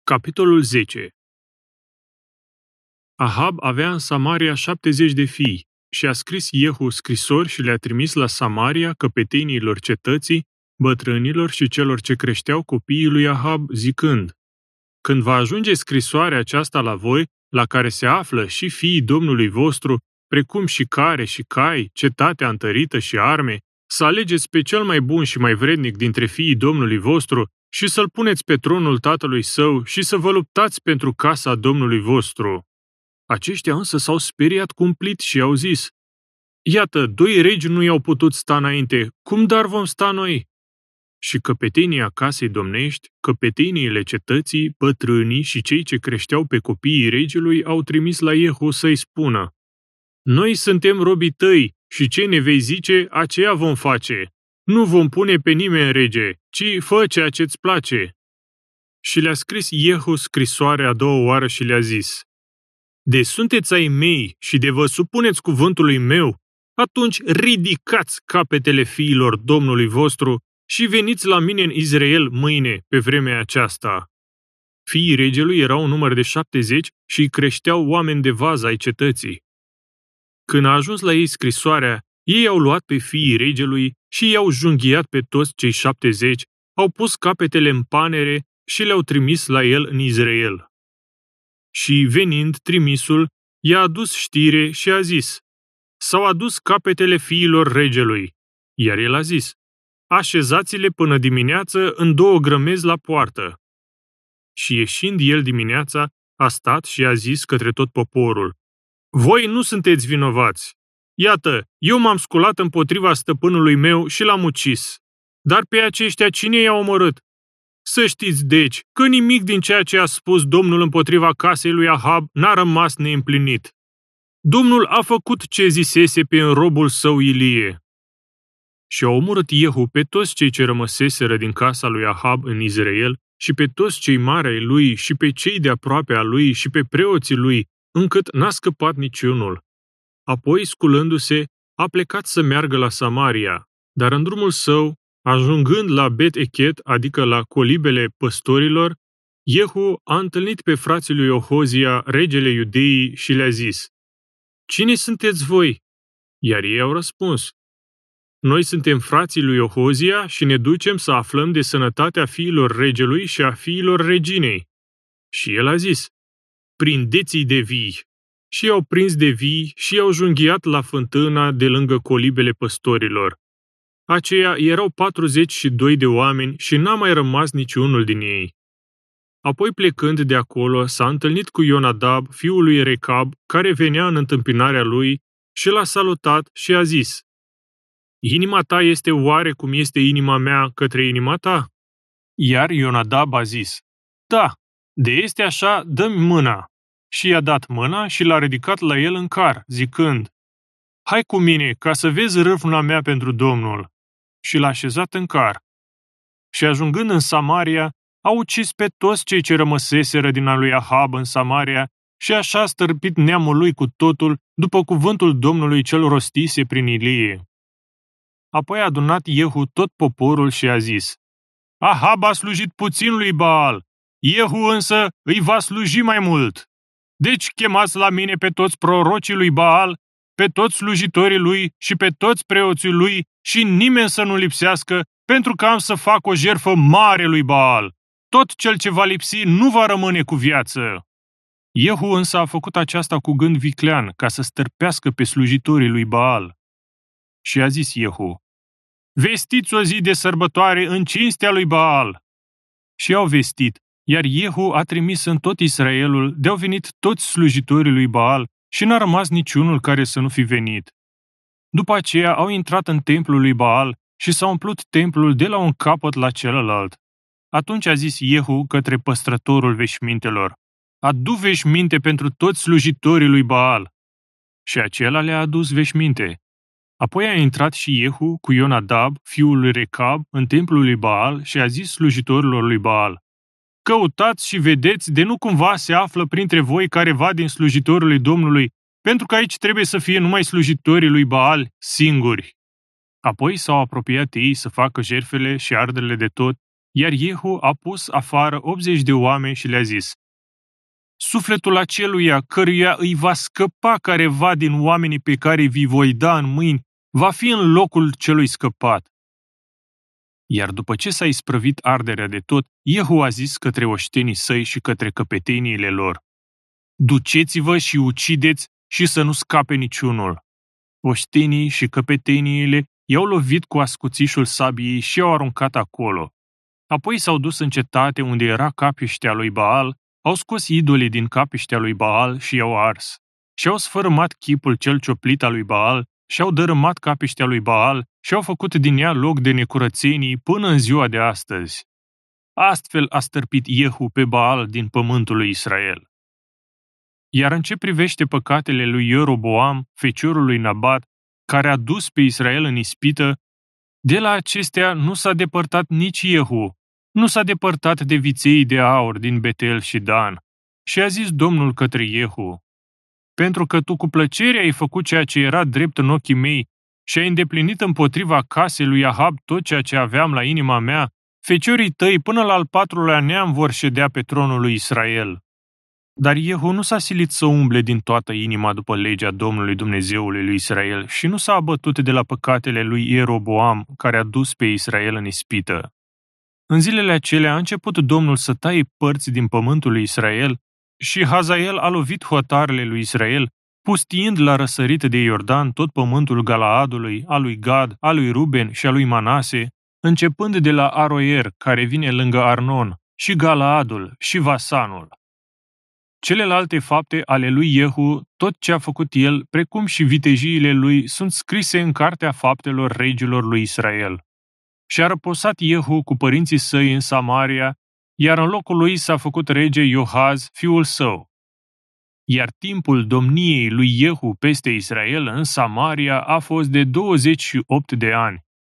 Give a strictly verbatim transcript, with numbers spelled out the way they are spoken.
Capitolul zece. Ahab avea în Samaria șaptezeci de fii și a scris Iehu scrisori și le-a trimis la Samaria căpetenilor cetății, bătrânilor și celor ce creșteau copiii lui Ahab, zicând: Când va ajunge scrisoarea aceasta la voi, la care se află și fiii Domnului vostru, precum și care și cai, cetatea întărită și arme, să alegeți pe cel mai bun și mai vrednic dintre fiii Domnului vostru și să-l puneți pe tronul tatălui său și să vă luptați pentru casa Domnului vostru. Aceștia însă s-au speriat cumplit și au zis: Iată, doi regi nu i-au putut sta înainte, cum dar vom sta noi? Și căpetenia casei domnești, căpeteniile cetății, bătrânii și cei ce creșteau pe copiii regelui au trimis la Iehu să-i spună: Noi suntem robii tăi și ce ne vei zice, aceea vom face. Nu vom pune pe nimeni rege, ci fă ceea ce-ți place. Și le-a scris Iehu scrisoarea a doua oară și le-a zis: De sunteți ai mei și de vă supuneți cuvântului meu, atunci ridicați capetele fiilor Domnului vostru și veniți la mine în Israel mâine, pe vremea aceasta. Fiii regelui erau un număr de șaptezeci și îi creșteau oameni de vază ai cetății. Când a ajuns la ei scrisoarea, ei au luat pe fiii regelui și i-au junghiat pe toți cei șaptezeci, au pus capetele în panere și le-au trimis la el în Israel. Și venind trimisul, i-a adus știre și a zis: S-au adus capetele fiilor regelui. Iar el a zis: Așezați-le până dimineață în două grămezi la poartă. Și ieșind el dimineața, a stat și a zis către tot poporul: Voi nu sunteți vinovați. Iată, eu m-am sculat împotriva stăpânului meu și l-am ucis. Dar pe aceștia cine i-a omorât? Să știți, deci, că nimic din ceea ce a spus Domnul împotriva casei lui Ahab n-a rămas neîmplinit. Domnul a făcut ce zisese pe robul său Ilie. Și a omorât Iehu pe toți cei ce rămăseseră din casa lui Ahab în Israel și pe toți cei mari ai lui și pe cei de aproape a lui și pe preoții lui, încât n-a scăpat niciunul. Apoi, sculându-se, a plecat să meargă la Samaria, dar în drumul său, ajungând la Bet-Echet, adică la colibele păstorilor, Iehu a întâlnit pe frații lui Ohozia, regele Iudeii, și le-a zis: Cine sunteți voi? Iar ei au răspuns: Noi suntem frații lui Ohozia și ne ducem să aflăm de sănătatea fiilor regelui și a fiilor reginei. Și el a zis: Prindeți-i de vii. Și i-au prins de vii și i-au junghiat la fântâna de lângă colibele păstorilor. Aceia erau patruzeci și doi de oameni și n-a mai rămas niciunul din ei. Apoi, plecând de acolo, s-a întâlnit cu Ionadab, fiul lui Recab, care venea în întâmpinarea lui, și l-a salutat și a zis: Inima ta este oare cum este inima mea către inima ta? Iar Ionadab a zis: Da, de este așa, dă-mi mâna. Și i-a dat mâna și l-a ridicat la el în car, zicând: Hai cu mine, ca să vezi râvna mea pentru Domnul. Și l-a așezat în car. Și ajungând în Samaria, a ucis pe toți cei ce rămăseseră din a lui Ahab în Samaria și așa a stârpit neamul lui cu totul, după cuvântul Domnului cel rostise prin Ilie. Apoi a adunat Iehu tot poporul și a zis: Ahab a slujit puțin lui Baal, Iehu însă îi va sluji mai mult. Deci chemați la mine pe toți prorocii lui Baal, pe toți slujitorii lui și pe toți preoții lui și nimeni să nu lipsească, pentru că am să fac o jertfă mare lui Baal. Tot cel ce va lipsi nu va rămâne cu viață. Iehu însă a făcut aceasta cu gând viclean, ca să stârpească pe slujitorii lui Baal. Și a zis Iehu: Vestiți o zi de sărbătoare în cinstea lui Baal. Și au vestit, iar Iehu a trimis în tot Israelul, de-au venit toți slujitorii lui Baal și n-a rămas niciunul care să nu fi venit. După aceea au intrat în templul lui Baal și s-a umplut templul de la un capăt la celălalt. Atunci a zis Iehu către păstrătorul veșmintelor: Adu veșminte pentru toți slujitorii lui Baal. Și acela le-a adus veșminte. Apoi a intrat și Iehu cu Ionadab, fiul lui Recab, în templul lui Baal și a zis slujitorilor lui Baal: Căutați și vedeți de nu cumva se află printre voi careva din slujitorii Domnului, pentru că aici trebuie să fie numai slujitorii lui Baal singuri. Apoi s-au apropiat ei să facă jertfele și arderile de tot Iar Iehu a pus afară optzeci de oameni și le-a zis: sufletul aceluia căruia îi va scăpa careva din oamenii pe care vi voi da în mâini, va fi în locul celui scăpat. Iar după ce s-a isprăvit arderea de tot, Iehu a zis către oștenii săi și către căpeteniile lor: duceți-vă și ucideți și să nu scape niciunul. Oștenii și căpeteniile i-au lovit cu ascuțișul sabiei și i-au aruncat acolo. Apoi s-au dus în cetate unde era capiștea lui Baal, au scos idolii din capiștea lui Baal și i-au ars. Și-au sfărâmat chipul cel cioplit al lui Baal și-au dărâmat capiștea lui Baal și-au făcut din ea loc de necurățenii până în ziua de astăzi. Astfel a stârpit Iehu pe Baal din pământul lui Israel. Iar în ce privește păcatele lui Ieroboam, feciorul lui Nabat, care a dus pe Israel în ispită, de la acestea nu s-a depărtat nici Iehu, nu s-a depărtat de viței de aur din Betel și Dan. Și a zis Domnul către Iehu: pentru că tu cu plăcere ai făcut ceea ce era drept în ochii mei și ai îndeplinit împotriva casei lui Ahab tot ceea ce aveam la inima mea, feciorii tăi până la al patrulea neam vor ședea pe tronul lui Israel. Dar Iehu nu s-a silit să umble din toată inima după legea Domnului Dumnezeului lui Israel și nu s-a abătut de la păcatele lui Ieroboam, care a dus pe Israel în ispită. În zilele acelea a început Domnul să taie părți din pământul lui Israel și Hazael a lovit hotarele lui Israel, pustiind la răsărit de Iordan tot pământul Galaadului, a lui Gad, a lui Ruben și a lui Manase, începând de la Aroer, care vine lângă Arnon, și Galaadul și Vasanul. Celelalte fapte ale lui Iehu, tot ce a făcut el, precum și vitejiile lui, sunt scrise în cartea faptelor regilor lui Israel. Și a răposat Iehu cu părinții săi în Samaria, iar în locul lui s-a făcut rege Iohaz, fiul său. Iar timpul domniei lui Iehu peste Israel în Samaria a fost de douăzeci și opt de ani.